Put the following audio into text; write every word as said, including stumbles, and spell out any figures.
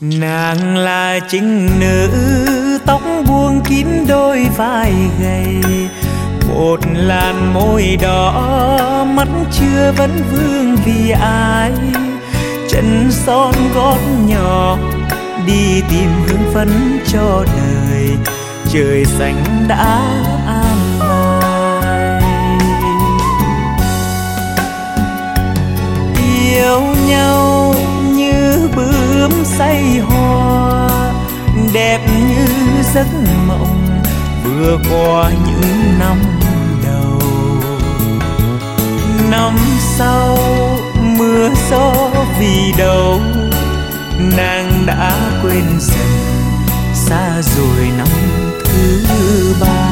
Nàng là trinh nữ tóc buông kín đôi vai gầy, một làn môi đỏ mắt chưa vẫn vương vì ai. Chân son gót nhỏ đi tìm hương phấn cho đời, trời xanh đã an bài. Yêu nhau như bướm say hoa, đẹp như giấc mộng vừa qua những năm đầu. Năm sau mưa gió vì đâu, nàng đã quên dần, xa rồi năm thứ ba.